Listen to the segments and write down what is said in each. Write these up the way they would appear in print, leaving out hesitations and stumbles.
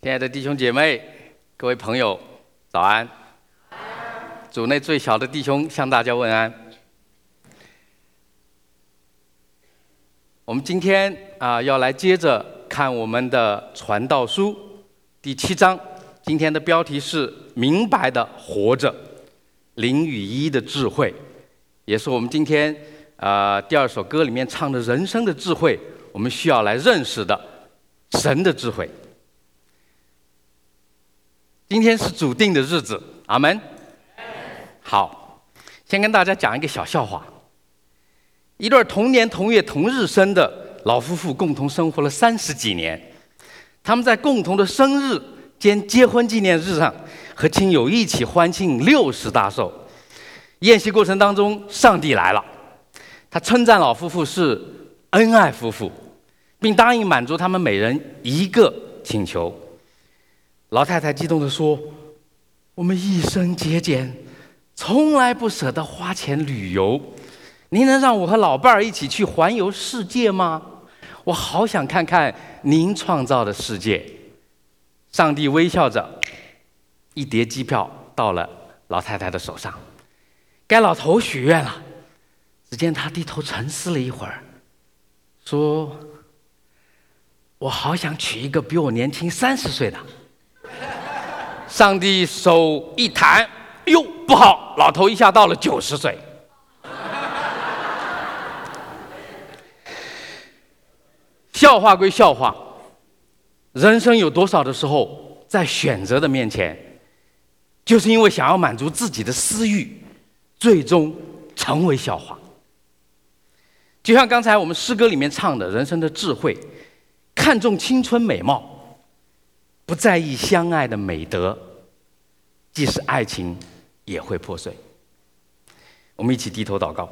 亲爱的弟兄姐妹、各位朋友，早安！主内最小的弟兄向大家问安。我们今天要来接着看我们的传道书第7章，今天的标题是“明白的活着”，0与1的智慧，也是我们今天第2首歌里面唱的人生的智慧，我们需要来认识的神的智慧。今天是主定的日子，阿们。好，先跟大家讲一个小笑话。一对同年同月同日生的老夫妇共同生活了30几年，他们在共同的生日兼结婚纪念日上和亲友一起欢庆60大寿。宴席过程当中，上帝来了，他称赞老夫妇是恩爱夫妇，并答应满足他们每人一个请求。老太太激动地说：“我们一生节俭，从来不舍得花钱旅游。您能让我和老伴儿一起去环游世界吗？我好想看看您创造的世界。”上帝微笑着，一叠机票到了老太太的手上。该老头许愿了，只见他低头沉思了一会儿，说：“我好想娶一个比我年轻30岁的。”上帝手一弹，哟，不好，老头一下到了90岁。笑话归笑话，人生有多少的时候，在选择的面前，就是因为想要满足自己的私欲，最终成为笑话。就像刚才我们诗歌里面唱的人生的智慧，看重青春美貌，不在意相爱的美德，即使爱情也会破碎。我们一起低头祷告。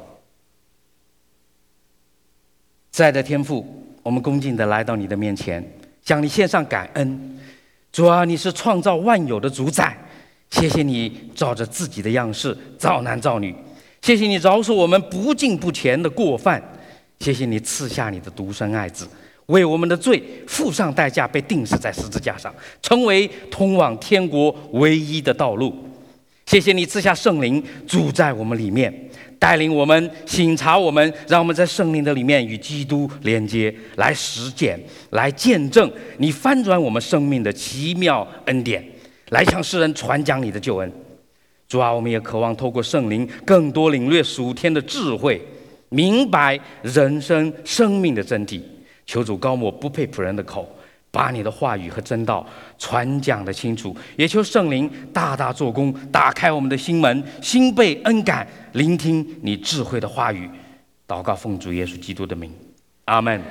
慈爱的天父，我们恭敬地来到你的面前，向你献上感恩。主啊，你是创造万有的主宰，谢谢你照着自己的样式造男造女，谢谢你饶恕我们不敬不虔的过犯，谢谢你赐下你的独生爱子，为我们的罪付上代价，被钉死在十字架上，成为通往天国唯一的道路。谢谢你赐下圣灵住在我们里面，带领我们，省察我们，让我们在圣灵的里面与基督连接，来实践，来见证你翻转我们生命的奇妙恩典，来向世人传讲你的救恩。主啊，我们也渴望透过圣灵更多领略属天的智慧，明白人生生命的真谛。求主高抹不配仆人的口，把你的话语和真道传讲得清楚，也求圣灵大大做工，打开我们的心门，心被恩感，聆听你智慧的话语。祷告奉主耶稣基督的名，阿们。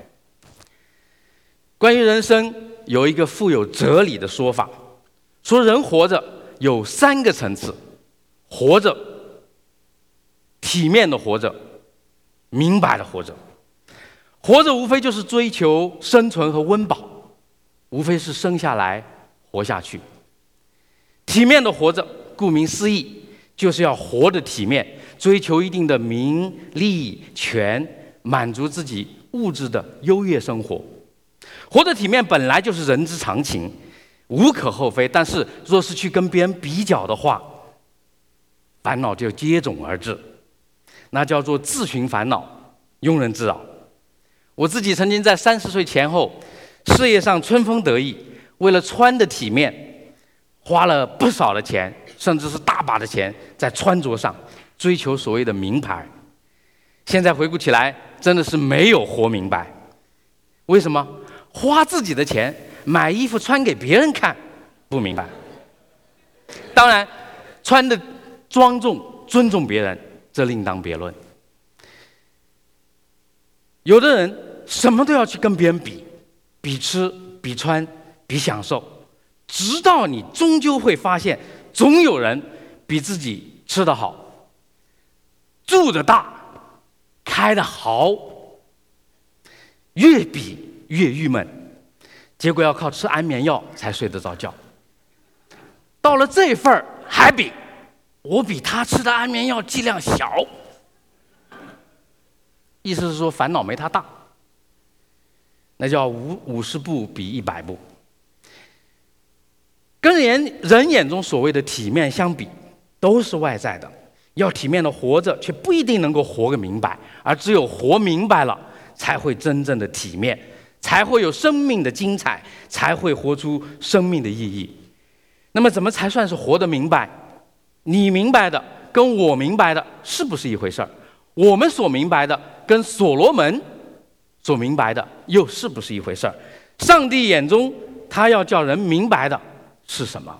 关于人生，有一个富有哲理的说法，说人活着有3个层次：活着、体面的活着、明白的活着。活着无非就是追求生存和温饱，无非是生下来活下去。体面的活着，顾名思义，就是要活得体面，追求一定的名利权，满足自己物质的优越生活。活得体面本来就是人之常情，无可厚非，但是若是去跟别人比较的话，烦恼就接踵而至，那叫做自寻烦恼，庸人自扰。我自己曾经在30岁前后，事业上春风得意，为了穿的体面，花了不少的钱，甚至是大把的钱在穿着上，追求所谓的名牌。现在回顾起来，真的是没有活明白。为什么？花自己的钱买衣服穿给别人看，不明白。当然，穿的庄重、尊重别人，这另当别论。有的人什么都要去跟别人比，比吃、比穿、比享受，直到你终究会发现，总有人比自己吃得好、住得大、开得豪，越比越郁闷，结果要靠吃安眠药才睡得着觉。到了这份儿还比，我比他吃的安眠药剂量小，意思是说烦恼没他大，那叫50步比100步。 跟人眼中所谓的体面相比，都是外在的。要体面的活着，却不一定能够活个明白，而只有活明白了，才会真正的体面，才会有生命的精彩，才会活出生命的意义。那么，怎么才算是活得明白？你明白的跟我明白的是不是一回事儿？我们所明白的跟所罗门所明白的又是不是一回事儿？上帝眼中他要叫人明白的是什么？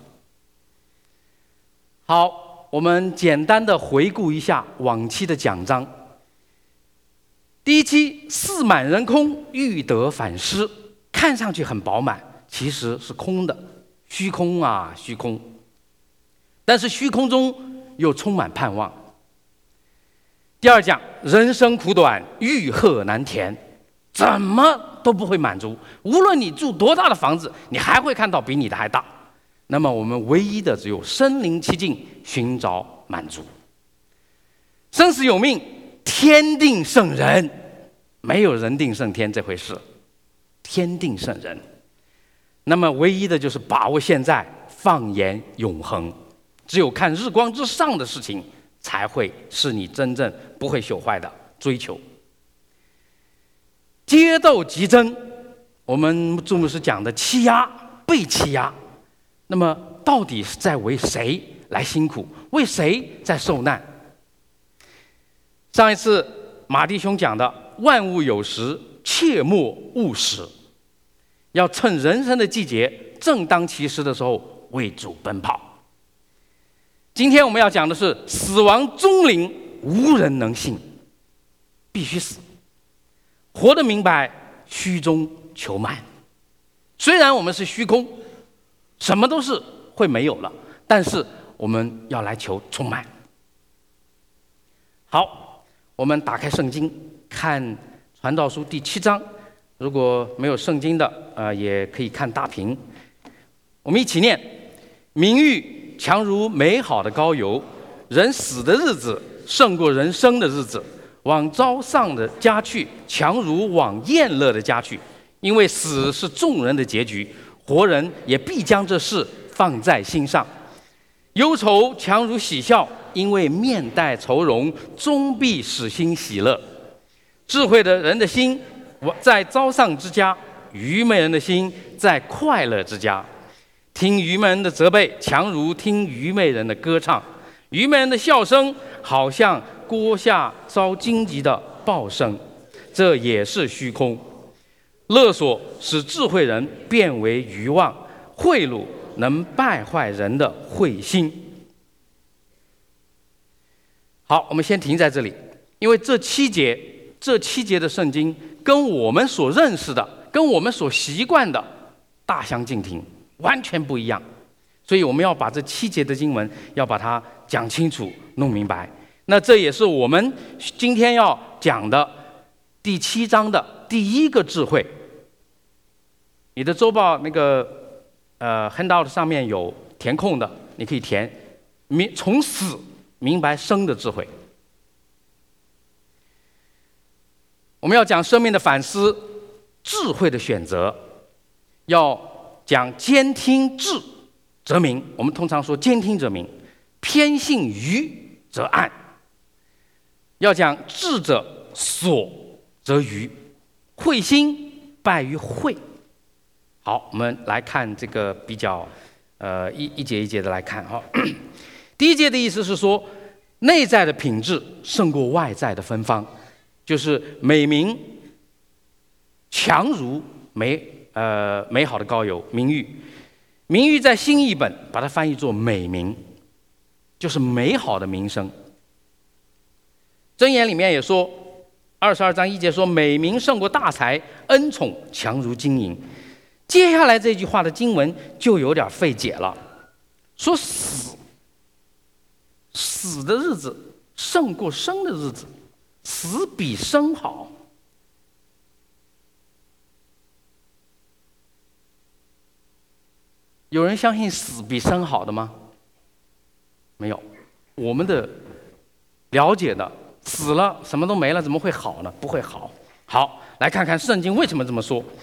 好，我们简单的回顾一下往期的讲章。第一期四满人空，欲得反失，看上去很饱满，其实是空的，虚空啊，虚空。但是虚空中又充满盼望。第二讲，人生苦短，欲壑难填，怎么都不会满足，无论你住多大的房子，你还会看到比你的还大。那么我们唯一的只有身临其境，寻找满足。生死有命，天定圣人，没有人定胜天这回事，天定圣人。那么唯一的就是把握现在，放眼永恒。只有看日光之上的事情，才会是你真正不会朽坏的追求。阶斗极争，我们朱牧师讲的欺压、被欺压，那么到底是在为谁来辛苦，为谁在受难？上一次马弟兄讲的万物有时，切莫误时，要趁人生的季节正当其时的时候为主奔跑。今天我们要讲的是死亡终临，无人能信，必须死。活得明白，虚中求满。虽然我们是虚空，什么都是会没有了，但是我们要来求充满。好，我们打开圣经，看传道书第7章。如果没有圣经的，也可以看大屏。我们一起念：名誉强如美好的膏油，人死的日子胜过人生的日子。往招丧的家去，强如往宴乐的家去。因为死是众人的结局，活人也必将这事放在心上。忧愁强如喜笑，因为面带愁容，终必使心喜乐。智慧的人的心在招丧之家，愚昧人的心在快乐之家。听愚昧人的责备，强如听愚昧人的歌唱。愚昧人的笑声，好像锅下烧荆棘的爆声，这也是虚空。勒索使智慧人变为愚妄，贿赂能败坏人的慧心。好，我们先停在这里，因为这七节的圣经跟我们所认识的、跟我们所习惯的大相径庭，完全不一样。所以我们要把这7节的经文要把它讲清楚、弄明白。那这也是我们今天要讲的第7章的第一个智慧。你的周报那个handout 上面有填空的，你可以填从死明白生的智慧。我们要讲生命的反思，智慧的选择，要讲兼听智则明。我们通常说兼听则明，偏信愚则暗。要讲智者所则愚，慧心败于慧。好，我们来看这个比较一节一节的来看哈。第一节的意思是说，内在的品质胜过外在的芬芳，就是美名强如美好的膏油，名誉。名誉在新译本把它翻译作美名，就是美好的名声。箴言里面也说，22章1节说，美名胜过大财，恩宠强如金银。接下来这句话的经文就有点费解了，说死的日子胜过生的日子，死比生好。有人相信死比生好的吗？没有。我们的了解的，死了什么都没了，怎么会好呢？不会好。好，来看看圣经为什么这么说。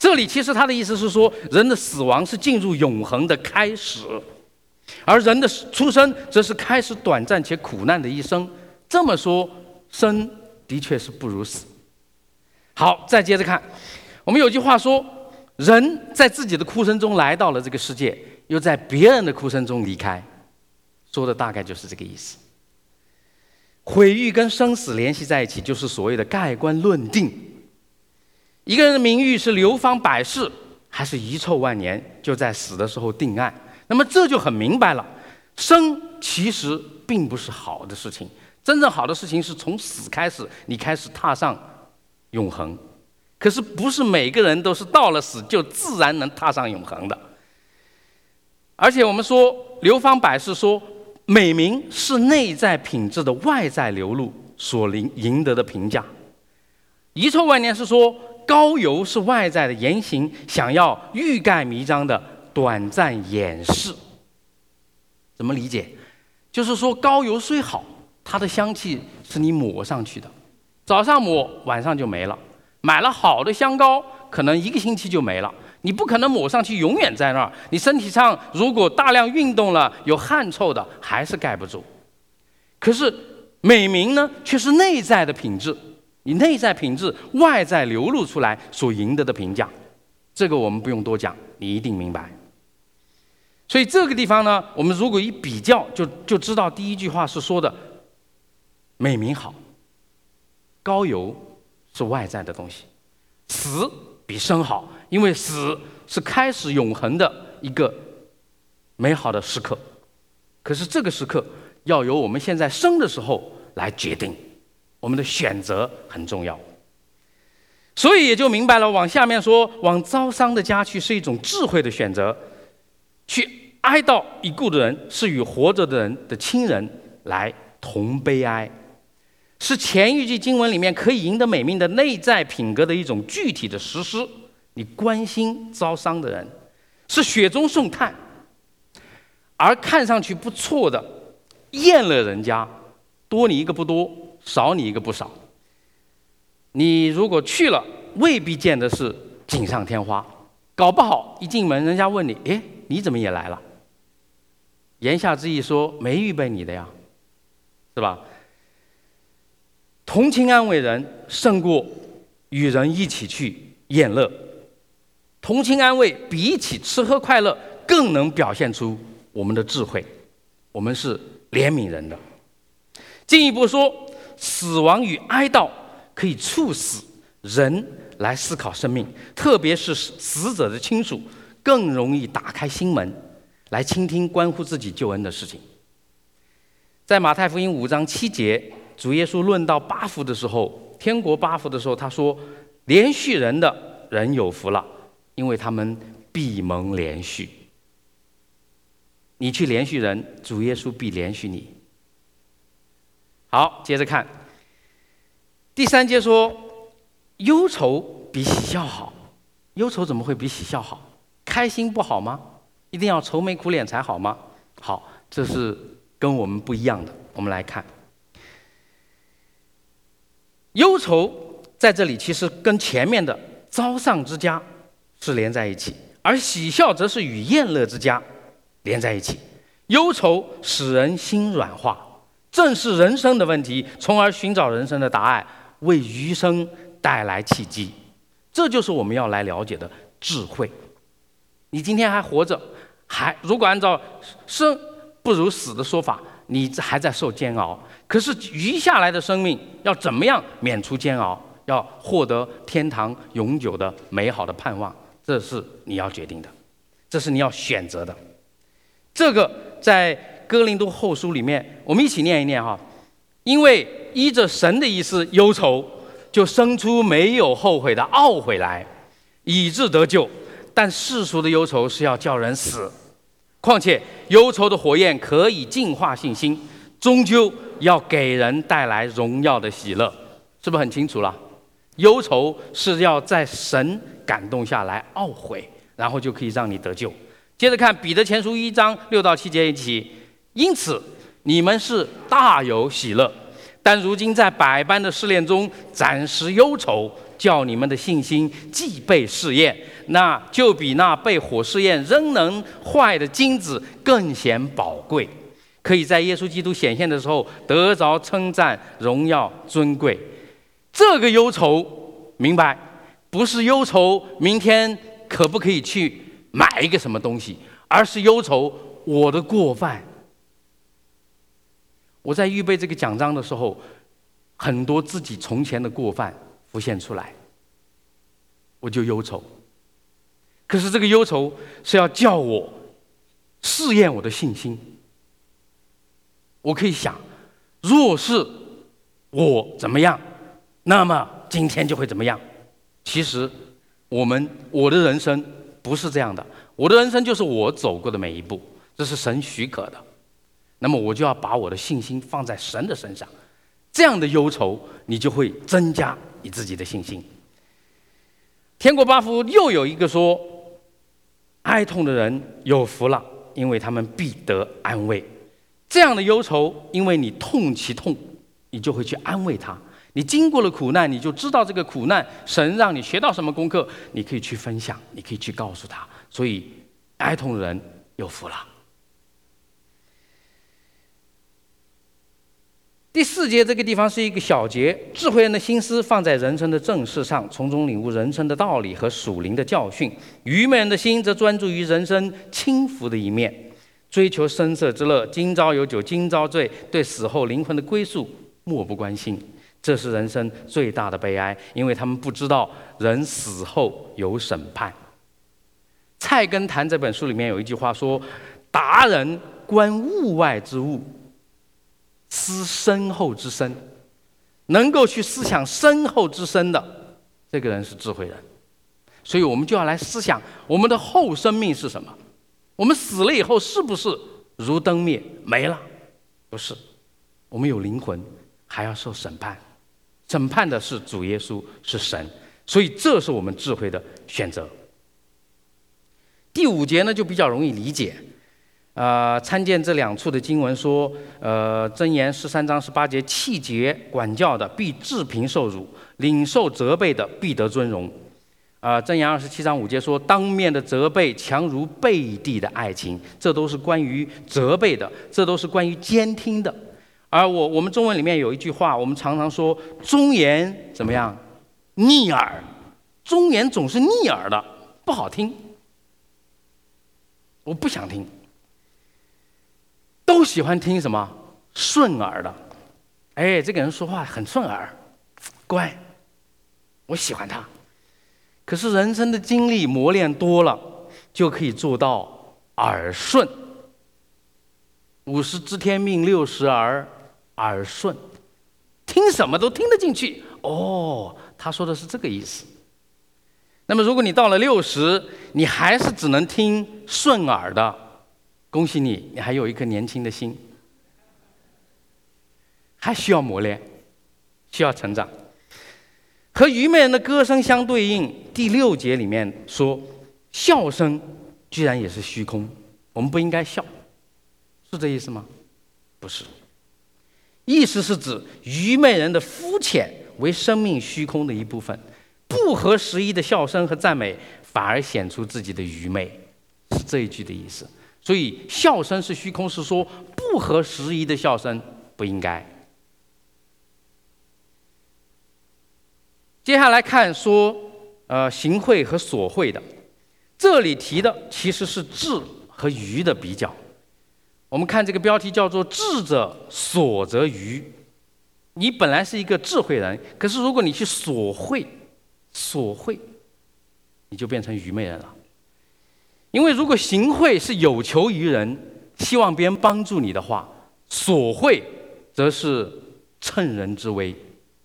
这里其实他的意思是说，人的死亡是进入永恒的开始，而人的出生则是开始短暂且苦难的一生。这么说，生的确是不如死。好，再接着看，我们有句话说，人在自己的哭声中来到了这个世界，又在别人的哭声中离开，说的大概就是这个意思。毁誉跟生死联系在一起，就是所谓的盖棺论定。一个人的名誉是流芳百世，还是遗臭万年，就在死的时候定案。那么这就很明白了，生其实并不是好的事情，真正好的事情是从死开始，你开始踏上永恒。可是不是每个人都是到了死就自然能踏上永恒的。而且我们说流芳百世，说美名是内在品质的外在流露所赢得的评价。遗臭万年是说高游是外在的言行想要欲盖弥彰的短暂掩饰。怎么理解？就是说高游虽好，它的香气是你抹上去的，早上抹晚上就没了。买了好的香膏，可能1个星期就没了，你不可能抹上去永远在那儿。你身体上如果大量运动了，有汗臭的，还是盖不住。可是美名呢，却是内在的品质，你内在品质外在流露出来所赢得的评价。这个我们不用多讲，你一定明白。所以这个地方呢，我们如果一比较，就知道第一句话是说的美名好，高游是外在的东西，死比生好，因为死是开始永恒的一个美好的时刻。可是这个时刻要由我们现在生的时候来决定，我们的选择很重要。所以也就明白了，往下面说，往遭伤的家去是一种智慧的选择，去哀悼已故的人是与活着的人的亲人来同悲哀，是前一句经文里面可以赢得美名的内在品格的一种具体的实施。你关心遭伤的人，是雪中送炭，而看上去不错的厌了人家，多你一个不多，少你一个不少。你如果去了，未必见得是锦上添花，搞不好一进门人家问你，哎，你怎么也来了？言下之意说没预备你的呀，是吧？同情安慰人胜过与人一起去宴乐。同情安慰比起吃喝快乐更能表现出我们的智慧，我们是怜悯人的。进一步说，死亡与哀悼可以促使人来思考生命，特别是死者的亲属更容易打开心门来倾听关乎自己救恩的事情。在马太福音5章7节，主耶稣论到8福的时候，天国8福的时候，他说连续人的人有福了，因为他们必蒙连续。你去连续人，主耶稣必连续你。好，接着看第3节说，忧愁比喜笑好。忧愁怎么会比喜笑好？开心不好吗？一定要愁眉苦脸才好吗？好，这是跟我们不一样的。我们来看，忧愁在这里其实跟前面的遭丧之家是连在一起，而喜笑则是与宴乐之家连在一起。忧愁使人心软化，正视人生的问题，从而寻找人生的答案，为余生带来契机。这就是我们要来了解的智慧。你今天还活着，如果按照生不如死的说法，你还在受煎熬。可是余下来的生命要怎么样免除煎熬，要获得天堂永久的美好的盼望，这是你要决定的，这是你要选择的。这个在哥林多后书里面，我们一起念一念哈。因为依着神的意思，忧愁就生出没有后悔的懊悔来，以致得救。但世俗的忧愁是要叫人死。况且忧愁的火焰可以净化信心，终究要给人带来荣耀的喜乐。是不是很清楚了？忧愁是要在神感动下来懊悔，然后就可以让你得救。接着看彼得前书1章6到7节一起。因此你们是大有喜乐，但如今在百般的试炼中暂时忧愁， 叫你们的信心既被试验，那就比那被火试验仍能坏的金子更显宝贵，可以在耶稣基督显现的时候得着称赞、荣耀、尊贵。这个忧愁，明白，不是忧愁明天可不可以去买一个什么东西，而是忧愁我的过犯。我在预备这个讲章的时候，很多自己从前的过犯浮现出来，我就忧愁。可是这个忧愁是要叫我试验我的信心。我可以想，若是我怎么样，那么今天就会怎么样。其实我的人生不是这样的，我的人生就是我走过的每一步，这是神许可的。那么我就要把我的信心放在神的身上，这样的忧愁你就会增加你自己的信心。天国八福又有一个说，哀痛的人有福了，因为他们必得安慰。这样的忧愁，因为你痛其痛，你就会去安慰他。你经过了苦难，你就知道这个苦难神让你学到什么功课，你可以去分享，你可以去告诉他。所以哀痛的人有福了。第4节这个地方是一个小节，智慧人的心思放在人生的正事上，从中领悟人生的道理和属灵的教训；愚昧人的心则专注于人生轻浮的一面，追求声色之乐，今朝有酒今朝醉，对死后灵魂的归宿漠不关心。这是人生最大的悲哀，因为他们不知道人死后有审判。菜根谭这本书里面有一句话说，达人观物外之物，思身后之身，能够去思想身后之身的，这个人是智慧人。所以我们就要来思想我们的后生命是什么。我们死了以后是不是如灯灭没了？不是，我们有灵魂，还要受审判，审判的是主耶稣，是神。所以这是我们智慧的选择。第5节呢就比较容易理解，参见这2处的经文说，箴言13章18节，气节管教的必治贫受辱，领受责备的必得尊荣。箴言27章5节说，当面的责备强如背地的爱情。这都是关于责备的，这都是关于监听的。而我们中文里面有一句话，我们常常说忠言怎么样？逆耳。忠言总是逆耳的，不好听，我不想听。都喜欢听什么？顺耳的。哎，这个人说话很顺耳，乖，我喜欢他。可是人生的经历磨练多了，就可以做到耳顺。50知天命，60耳顺，听什么都听得进去。哦，他说的是这个意思。那么如果你到了60，你还是只能听顺耳的，恭喜你，你还有一颗年轻的心，还需要磨练，需要成长。和愚昧人的歌声相对应，第6节里面说，笑声居然也是虚空，我们不应该笑，是这意思吗？不是，意思是指愚昧人的肤浅为生命虚空的一部分，不合时宜的笑声和赞美反而显出自己的愚昧，是这一句的意思。所以笑声是虚空，是说不合时宜的笑声不应该。接下来看说，行贿和索贿的，这里提的其实是智和愚的比较。我们看这个标题叫做"智者所则愚"。你本来是一个智慧人，可是如果你去索贿，你就变成愚昧人了。因为如果行贿是有求于人，希望别人帮助你的话，索贿则是趁人之危。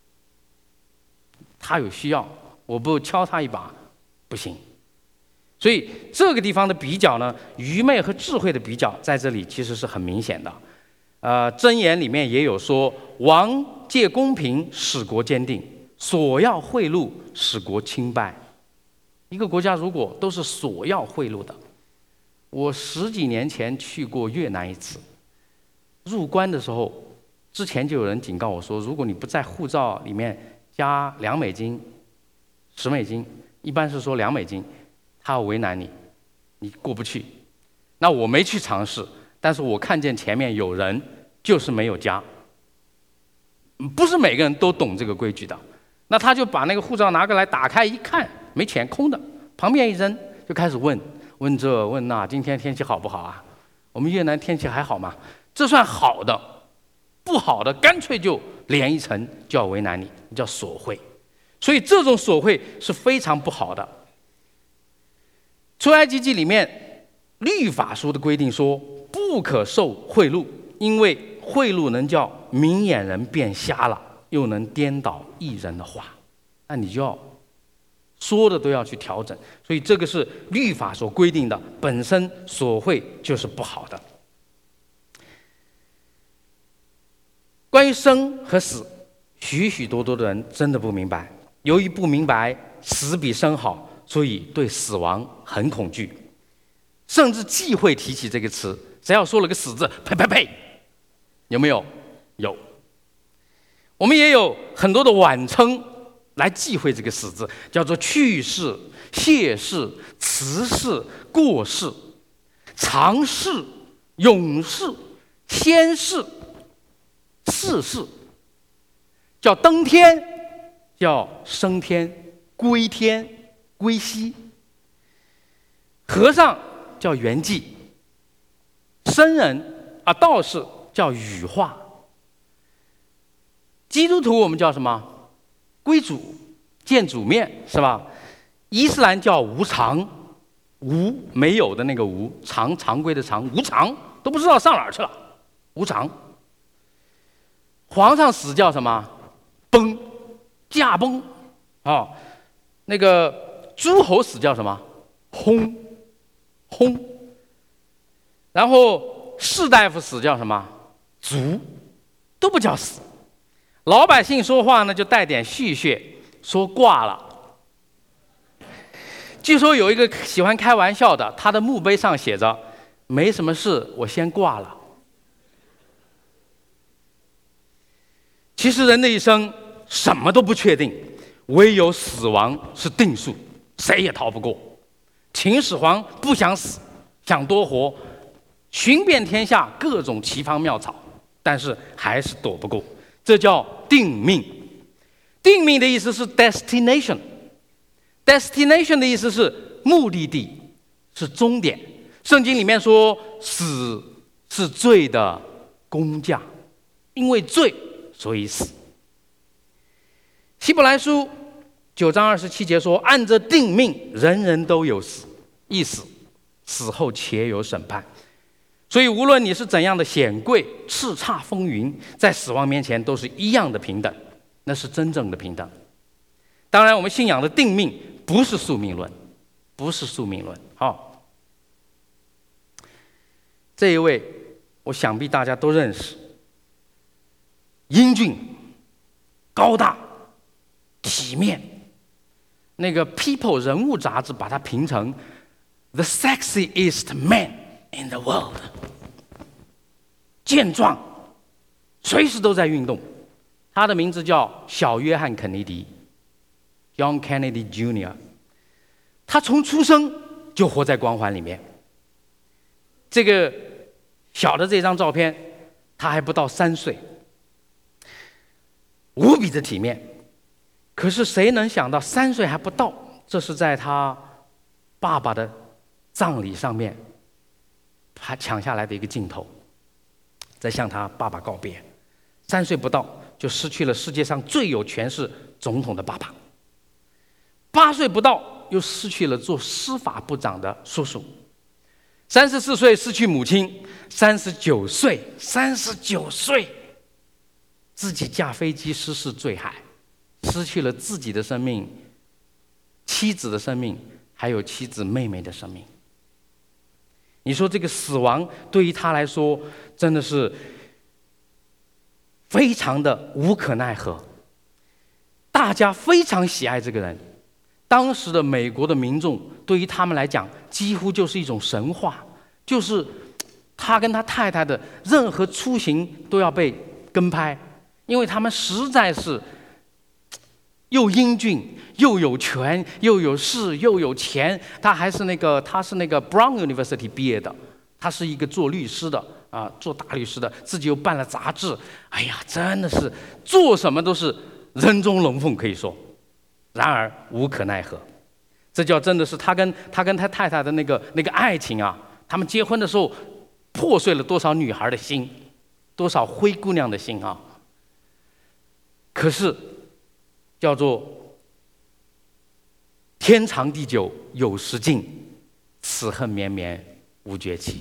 他有需要，我不敲他一把不行。所以这个地方的比较呢，愚昧和智慧的比较在这里其实是很明显的。箴言里面也有说，王借公平使国坚定，索要贿赂使国倾败。一个国家如果都是索要贿赂的，我10几年前去过越南一次，入关的时候，之前就有人警告我说，如果你不在护照里面加$2， $10，一般是说$2，他要为难你，你过不去。那我没去尝试，但是我看见前面有人就是没有加，不是每个人都懂这个规矩的。那他就把那个护照拿过来，打开一看，没钱，空的，旁边一扔，就开始问这问那，今天天气好不好啊？我们越南天气还好吗？这算好的，不好的干脆就连一层，就要为难你，叫索贿。所以这种索贿是非常不好的。出埃及记里面律法书的规定说，不可受贿赂，因为贿赂能叫明眼人变瞎了，又能颠倒义人的话，那你就要说的都要去调整。所以这个是律法所规定的，本身索贿就是不好的。关于生和死，许许多多的人真的不明白，由于不明白死比生好，所以对死亡很恐惧，甚至忌讳提起这个词。只要说了个死字，呸呸呸，有没有？有。我们也有很多的晚称来忌讳这个死字，叫做去世、谢世、辞世、过世、长世、永世、仙世、世世，叫登天，叫升天、归天、归西。和尚叫圆寂，僧人道士叫羽化，基督徒我们叫什么？归主，见主面，是吧？伊斯兰叫无常，无没有的那个无，常规的常，无常都不知道上哪儿去了，无常。皇上死叫什么？崩，驾崩。那个诸侯死叫什么？薨。然后士大夫死叫什么？卒，都不叫死。老百姓说话呢，就带点戏谑，说挂了。据说有一个喜欢开玩笑的，他的墓碑上写着：“没什么事，我先挂了。”其实人的一生什么都不确定，唯有死亡是定数，谁也逃不过。秦始皇不想死，想多活，寻遍天下各种奇方妙草，但是还是躲不过，这叫定命。定命的意思是 destination，destination 的意思是目的地，是终点。圣经里面说，死是罪的工价，因为罪所以死。希伯来书9章27节说，按着定命，人人都有死，一死，死后且有审判。所以无论你是怎样的显贵、叱咤风云，在死亡面前都是一样的平等，那是真正的平等。当然我们信仰的定命不是宿命论，不是宿命论。这一位我想必大家都认识，英俊高大体面，那个 People 人物杂志把他评成 The sexiest man in the world， 健壮，随时都在运动。他的名字叫小约翰肯尼迪 John Kennedy Jr。 他从出生就活在光环里面。这个小的这张照片，他还不到3岁，无比的体面。可是谁能想到3岁还不到，这是在他爸爸的葬礼上面他抢下来的一个镜头，在向他爸爸告别。3岁不到就失去了世界上最有权势总统的爸爸，8岁不到又失去了做司法部长的叔叔，34岁失去母亲，39岁自己驾飞机失事坠海，失去了自己的生命、妻子的生命，还有妻子妹妹的生命。你说这个死亡对于他来说真的是非常的无可奈何。大家非常喜爱这个人，当时的美国的民众对于他们来讲几乎就是一种神话，就是他跟他太太的任何出行都要被跟拍，因为他们实在是又英俊，又有权，又有势，又有钱。他是那个 Brown University 毕业的，他是一个做律师的啊，做大律师的，自己又办了杂志。哎呀，真的是做什么都是人中龙凤，可以说。然而无可奈何，这真的是他跟他太太的那个爱情啊，他们结婚的时候破碎了多少女孩的心，多少灰姑娘的心啊！可是叫做天长地久有时尽，此恨绵绵无绝期。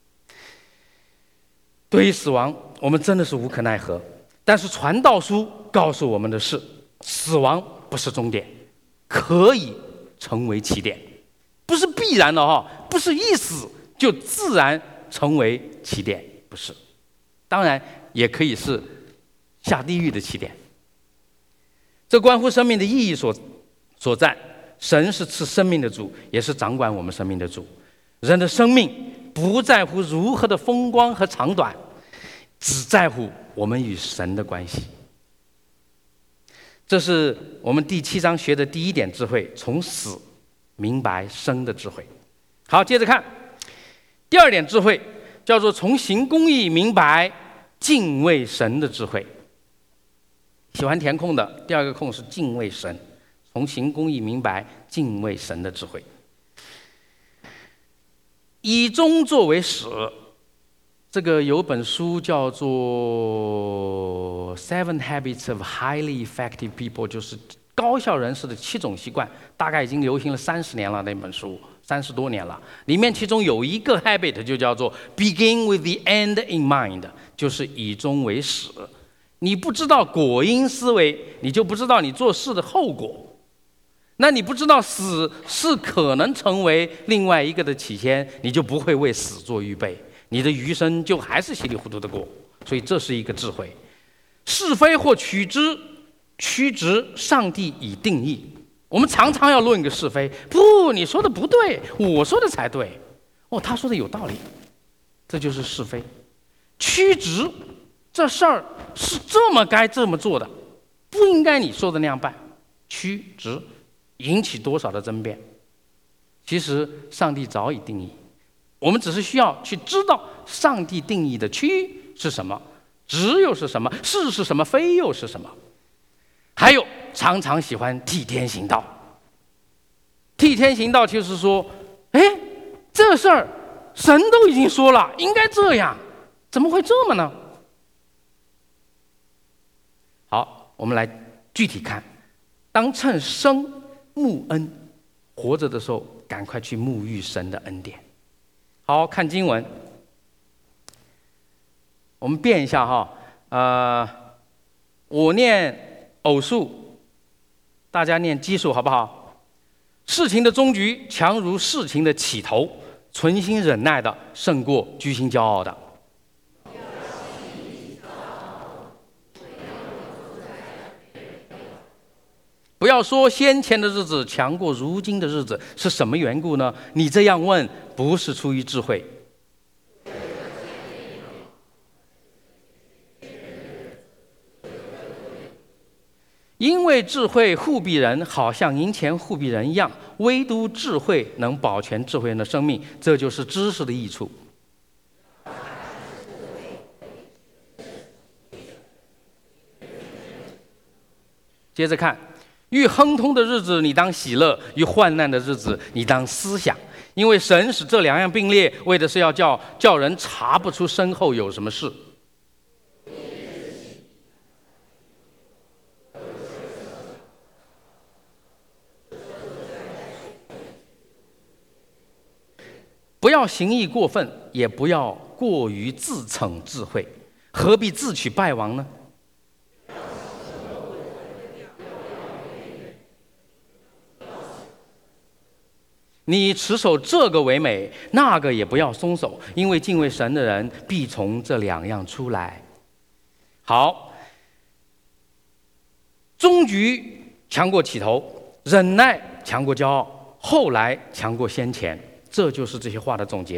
对于死亡，我们真的是无可奈何。但是传道书告诉我们的是，死亡不是终点，可以成为起点，不是必然的哈，不是一死就自然成为起点，不是。当然也可以是下地狱的起点。这关乎生命的意义所在。神是赐生命的主，也是掌管我们生命的主。人的生命不在乎如何的风光和长短，只在乎我们与神的关系。这是我们第7章学的第一点智慧，从死明白生的智慧。好，接着看第二点智慧，叫做从行公义明白敬畏神的智慧。喜欢填空的，第二个空是敬畏神，从行公义明白敬畏神的智慧。以终作为始，这个有本书叫做《Seven Habits of Highly Effective People》，就是高效人士的7种习惯，大概已经流行了30年了。那本书30多年了，里面其中有一个 habit 就叫做 Begin with the end in mind， 就是以终为始。你不知道果因思维，你就不知道你做事的后果。那你不知道死是可能成为另外一个的起先，你就不会为死做预备，你的余生就还是稀里糊涂的过。所以这是一个智慧。是非或曲直，上帝已定义。我们常常要论一个是非，不，你说的不对，我说的才对。哦，他说的有道理，这就是是非。曲直，这事儿是该这么做的，不应该你说的那样办。曲直引起多少的争辩？其实上帝早已定义，我们只是需要去知道上帝定义的曲是什么，直又是什么，是什么，非又是什么。还有常常喜欢替天行道。替天行道就是说，这事儿神都已经说了应该这样，怎么会这么呢？好，我们来具体看，当趁生沐恩，活着的时候赶快去沐浴神的恩典。好，看经文，我们变一下哈，我念偶数，大家念奇数好不好？事情的终局强如事情的起头，存心忍耐的胜过居心骄傲的。不要说先前的日子强过如今的日子，是什么缘故呢？你这样问，不是出于智慧。因为智慧护庇人，好像银钱护庇人一样，唯独智慧能保全智慧人的生命，这就是知识的益处。接着看，遇亨通的日子你当喜乐，遇患难的日子你当思想，因为神使这两样并列，为的是要叫人查不出身后有什么事。不要行义过分，也不要过于自逞智慧，何必自取败亡呢？你持守这个为美，那个也不要松手，因为敬畏神的人必从这两样出来。好，终局强过起头，忍耐强过骄傲，后来强过先前。这就是这些话的总结。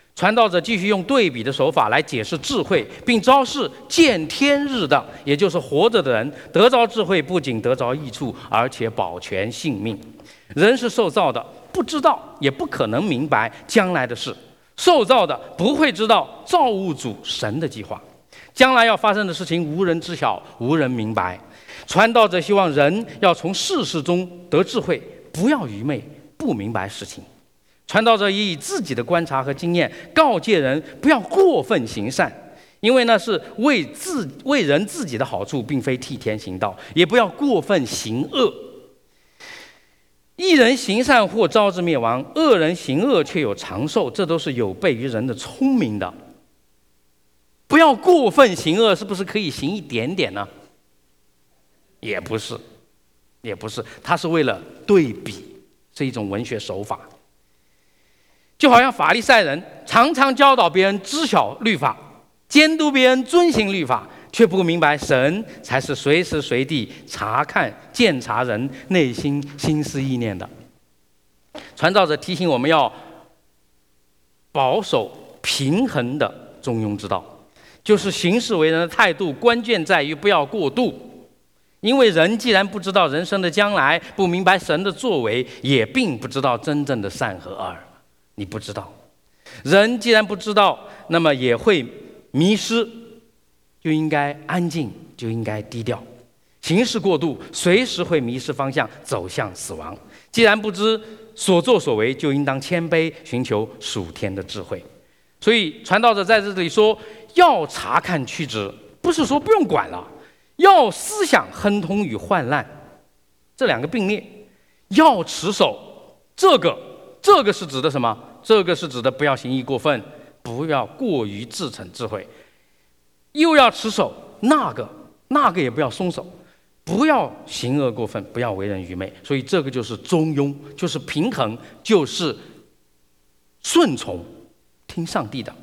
传道者继续用对比的手法来解释智慧，并昭示见天日的，也就是活着的人得着智慧，不仅得着益处，而且保全性命。人是受造的，不知道也不可能明白将来的事，受造的不会知道造物主神的计划，将来要发生的事情无人知晓，无人明白。传道者希望人要从世事中得智慧，不要愚昧，不明白事情。传道者也以自己的观察和经验告诫人不要过分行善，因为那是为人自己的好处，并非替天行道；也不要过分行恶。一人行善或招致灭亡，恶人行恶却有长寿，这都是有悖于人的聪明的。不要过分行恶，是不是可以行一点点呢？也不是，它是为了对比，是一种文学手法。就好像法利赛人常常教导别人知晓律法，监督别人遵行律法，却不明白神才是随时随地鉴察人内心心思意念的。传道者提醒我们要保守平衡的中庸之道，就是行事为人的态度，关键在于不要过度。因为人既然不知道人生的将来，不明白神的作为，也并不知道真正的善和恶。你不知道，人既然不知道，那么也会迷失，就应该安静，就应该低调。行事过度，随时会迷失方向，走向死亡。既然不知所作所为，就应当谦卑，寻求属天的智慧。所以传道者在这里说，要查看曲直，不是说不用管了，要思想亨通与患难，这两个并列，要持守这个是指的什么？这个是指的不要行义过分，不要过于自逞智慧，又要持守那个也不要松手，不要行恶过分，不要为人愚昧。所以这个就是中庸，就是平衡，就是顺从，听上帝的。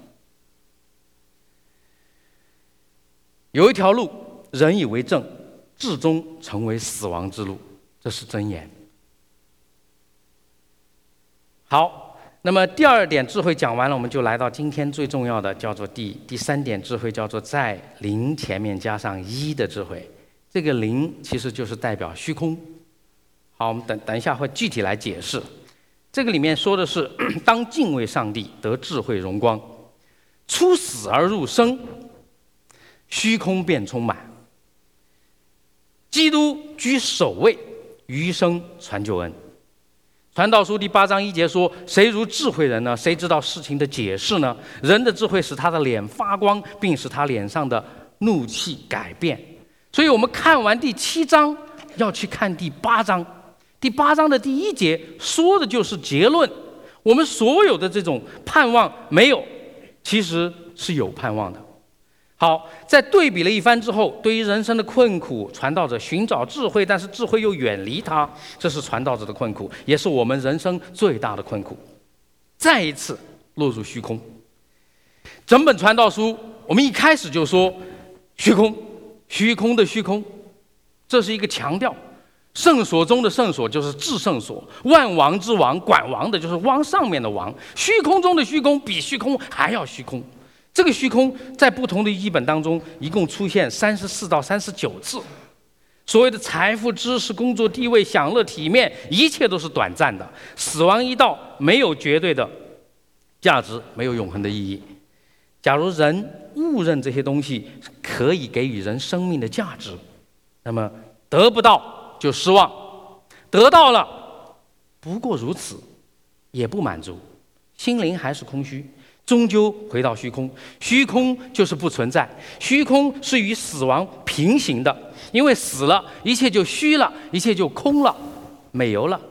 有一条路，人以为正，至终成为死亡之路，这是箴言。好，那么第二点智慧讲完了，我们就来到今天最重要的，叫做第三点智慧，叫做在灵前面加上一的智慧。这个灵其实就是代表虚空。好，我们等一下会具体来解释。这个里面说的是，当敬畏上帝，得智慧荣光，出死而入生，虚空便充满。基督居首位，余生传救恩。传道书第8章1节说，谁如智慧人呢？谁知道事情的解释呢？人的智慧使他的脸发光，并使他脸上的怒气改变。所以我们看完第7章，要去看第8章。第8章的第1节说的就是结论。我们所有的这种盼望没有，其实是有盼望的。好，在对比了一番之后，对于人生的困苦，传道者寻找智慧，但是智慧又远离他，这是传道者的困苦，也是我们人生最大的困苦。再一次落入虚空。整本传道书，我们一开始就说虚空，虚空的虚空，这是一个强调。圣所中的圣所就是至圣所，万王之王，管王的就是王上面的王。虚空中的虚空比虚空还要虚空。这个虚空在不同的译本当中一共出现34到39次。所谓的财富、知识、工作、地位、享乐、体面，一切都是短暂的。死亡一到，没有绝对的价值，没有永恒的意义。假如人误认这些东西可以给予人生命的价值，那么得不到就失望，得到了不过如此，也不满足，心灵还是空虚，终究回到虚空。虚空就是不存在，虚空是与死亡平行的，因为死了，一切就虚了，一切就空了，没有了。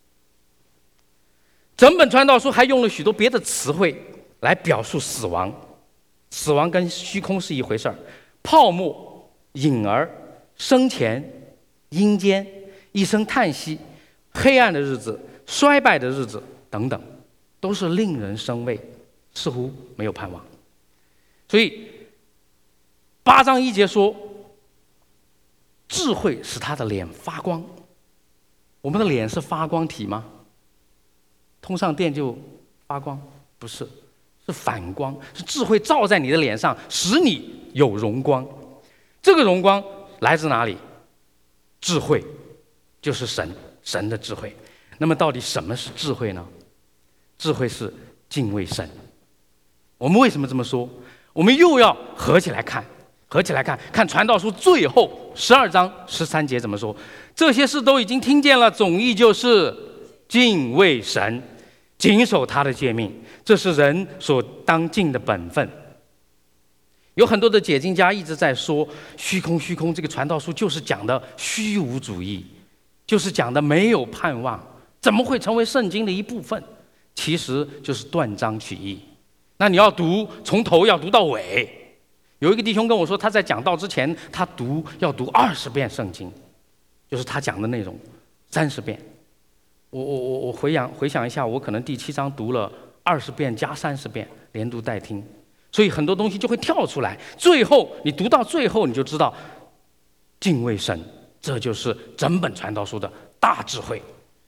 整本传道书还用了许多别的词汇来表述死亡。死亡跟虚空是一回事儿，泡沫、影儿、生前、阴间、一声叹息、黑暗的日子、衰败的日子等等，都是令人生畏，似乎没有盼望。所以8章1节说，智慧使他的脸发光。我们的脸是发光体吗？通上电就发光？不是， 是反光，是智慧照在你的脸上，使你有荣光。这个荣光来自哪里？智慧，就是神的智慧。那么到底什么是智慧呢？智慧是敬畏神。我们为什么这么说？我们又要合起来看，看传道书最后12章13节怎么说？这些事都已经听见了，总意就是敬畏神，谨守他的诫命，这是人所当尽的本分。有很多的解经家一直在说虚空，这个传道书就是讲的虚无主义，就是讲的没有盼望，怎么会成为圣经的一部分？其实就是断章取义。那你要读，从头要读到尾。有一个弟兄跟我说，他在讲道之前，他要读20遍圣经，就是他讲的内容30遍。我回想一下，我可能第7章读了20遍加30遍，连读带听，所以很多东西就会跳出来。最后你读到最后，你就知道敬畏神，这就是整本传道书的大智慧。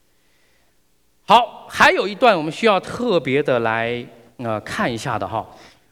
好，还有一段我们需要特别的来看一下的哈，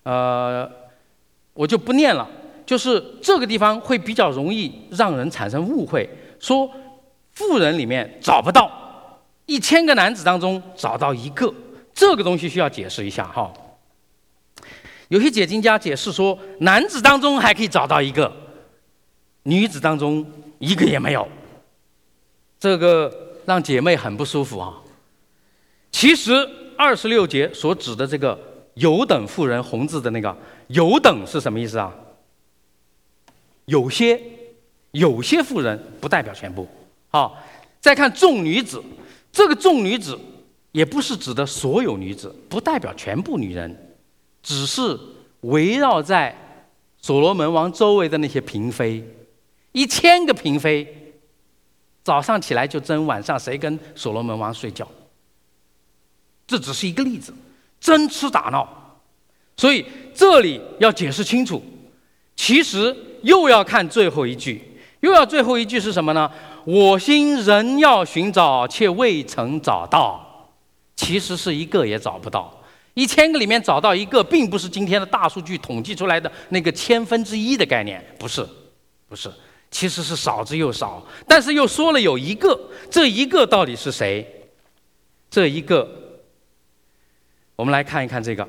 我就不念了。就是这个地方会比较容易让人产生误会，说妇人里面找不到，1000个男子当中找到1个，这个东西需要解释一下哈。有些解经家解释说，男子当中还可以找到1个，女子当中1个也没有，这个让姐妹很不舒服啊。其实26节所指的这个有等妇人，红字的那个有等是什么意思啊？有些妇人不代表全部。好，再看众女子，这个众女子也不是指的所有女子，不代表全部女人，只是围绕在所罗门王周围的那些嫔妃，1000个嫔妃，早上起来就争晚上谁跟所罗门王睡觉。这只是一个例子，争吃打闹。所以这里要解释清楚，其实又要看最后一句，最后一句是什么呢？我心仍要寻找，却未曾找到。其实是1个也找不到，1000个里面找到1个，并不是今天的大数据统计出来的那个1/1000的概念，不是，其实是少之又少。但是又说了有1个，这1个到底是谁？这1个我们来看一看，这个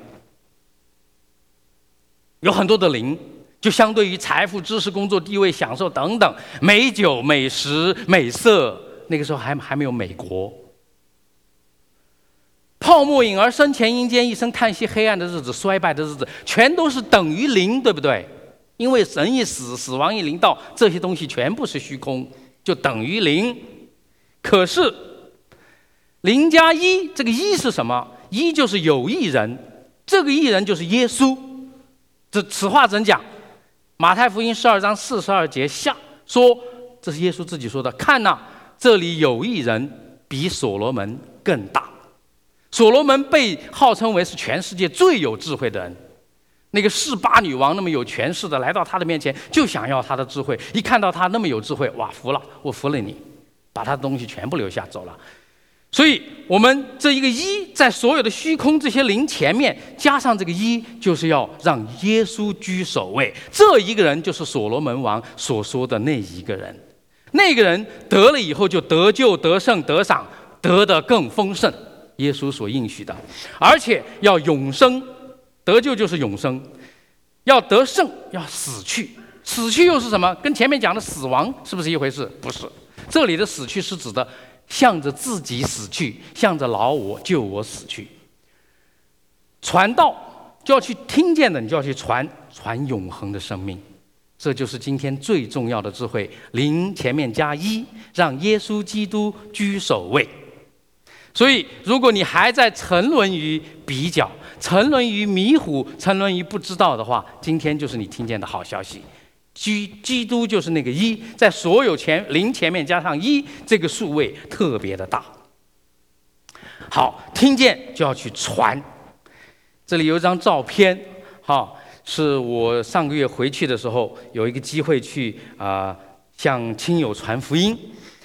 有很多的灵，就相对于财富、知识、工作、地位、享受等等，美酒、美食、美色，那个时候还没有美国。泡沫影儿生前阴间，一声叹息，黑暗的日子、衰败的日子，全都是等于0，对不对？因为神一死，死亡一临到，这些东西全部是虚空，就等于0。可是0加1，这个1是什么？1就是有义人，这个义人就是耶稣。此话怎讲？马太福音12章42节下说，这是耶稣自己说的，看哪，这里有义人比所罗门更大。所罗门被号称为是全世界最有智慧的人，那个示巴女王那么有权势的来到他的面前，就想要他的智慧，一看到他那么有智慧，哇，服了，我服了你，把他的东西全部留下走了。所以我们这一个1在所有的虚空这些灵前面加上这个1，就是要让耶稣居首位。这一个人就是所罗门王所说的那一个人，那个人得了以后就得救、得胜、得赏，得得更丰盛，耶稣所应许的，而且要永生。得救就是永生，要得胜，要死去。死去又是什么？跟前面讲的死亡是不是一回事？不是，这里的死去是指的向着自己死去，向着老我救我死去。传道就要去听见的，你就要去传永恒的生命，这就是今天最重要的智慧。0前面加1，让耶稣基督居首位。所以如果你还在沉沦于比较，沉沦于迷糊，沉沦于不知道的话，今天就是你听见的好消息。基督就是那个1，在所有0前面加上1，这个数位特别的大。好，听见就要去传。这里有一张照片，是我上个月回去的时候有一个机会去向亲友传福音。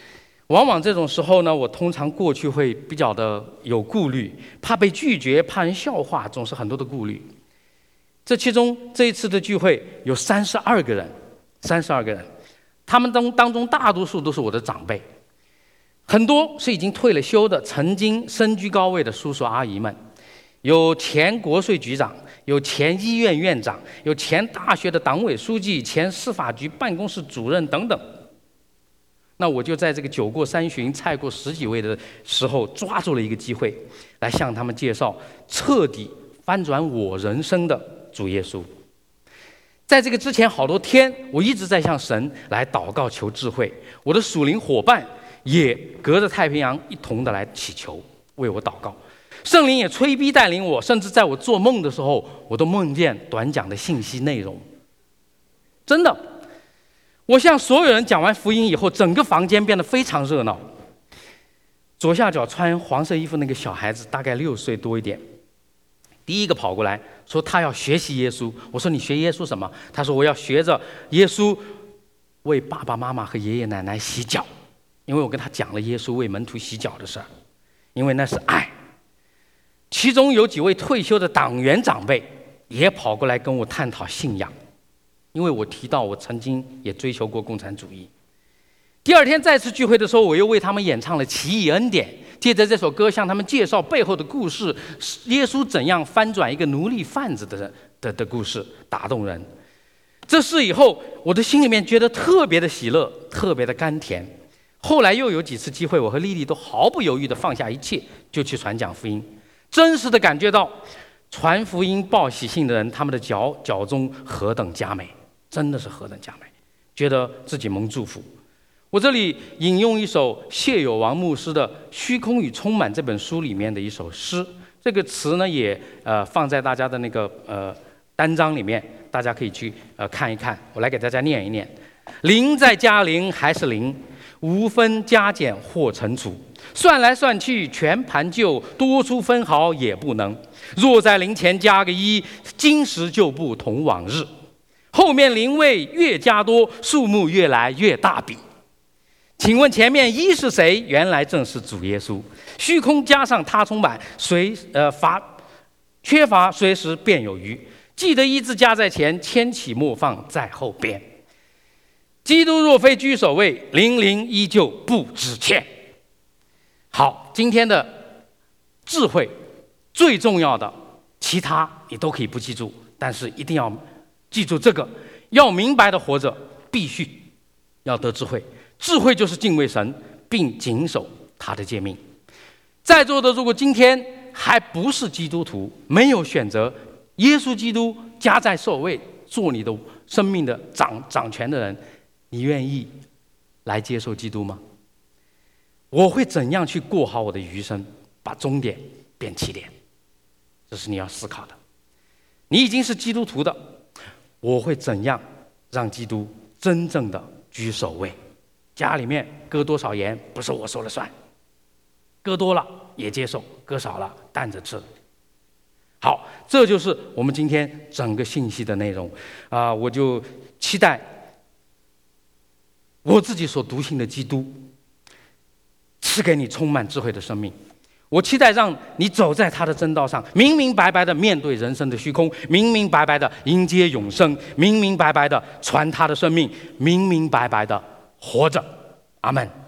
往往这种时候呢，我通常过去会比较的有顾虑，怕被拒绝，怕人笑话，总是很多的顾虑。这其中这一次的聚会有32个人，32个人，他们当中大多数都是我的长辈，很多是已经退了休的，曾经身居高位的叔叔阿姨们，有前国税局长，有前医院院长，有前大学的党委书记，前司法局办公室主任等等。那我就在这个酒过三巡、菜过10几味的时候，抓住了一个机会，来向他们介绍彻底翻转我人生的主耶稣。在这个之前好多天，我一直在向神来祷告求智慧，我的属灵伙伴也隔着太平洋一同的来祈求，为我祷告。圣灵也催逼带领我，甚至在我做梦的时候，我都梦见短讲的信息内容。真的，我向所有人讲完福音以后，整个房间变得非常热闹。左下角穿黄色衣服那个小孩子大概6岁多一点，第一个跑过来说他要学习耶稣。我说你学耶稣什么？他说我要学着耶稣为爸爸妈妈和爷爷奶奶洗脚，因为我跟他讲了耶稣为门徒洗脚的事儿，因为那是爱。其中有几位退休的党员长辈也跑过来跟我探讨信仰，因为我提到我曾经也追求过共产主义。第二天再次聚会的时候，我又为他们演唱了《奇异恩典》，借着这首歌向他们介绍背后的故事，耶稣怎样翻转一个奴隶贩子的故事，打动人。这事以后，我的心里面觉得特别的喜乐，特别的甘甜。后来又有几次机会，我和丽丽都毫不犹豫地放下一切，就去传讲福音。真实的感觉到传福音报喜信的人，他们的脚中何等佳美，真的是何等佳美，觉得自己蒙祝福。我这里引用一首谢友王牧师的《虚空与充满》这本书里面的一首诗，这个词呢也放在大家的那个单章里面，大家可以去看一看。我来给大家念一念：零再加零还是零，无分加减或乘除，算来算去全盘就，多出分毫也不能。若在零前加个1，今时就不同往日。后面零位越加多，数目越来越大笔。请问前面1是谁？原来正是主耶稣。虚空加上他充满，缺乏随时便有余。记得1字加在前，千起莫放在后边。基督若非居首位，00依旧不值钱。好，今天的智慧最重要的，其他你都可以不记住，但是一定要记住这个，要明白的活着，必须要得智慧。智慧就是敬畏神，并谨守他的诫命。在座的，如果今天还不是基督徒，没有选择耶稣基督加在首位，做你的生命的掌权的人，你愿意来接受基督吗？我会怎样去过好我的余生，把终点变起点？这是你要思考的。你已经是基督徒的，我会怎样让基督真正的居首位？家里面搁多少盐不是我说了算，搁多了也接受，搁少了淡着吃。好，这就是我们今天整个信息的内容我就期待我自己所笃信的基督赐给你充满智慧的生命。我期待让你走在他的真道上，明明白白的面对人生的虚空，明明白白的迎接永生，明明白白的传他的生命，明明白白的活着。阿们。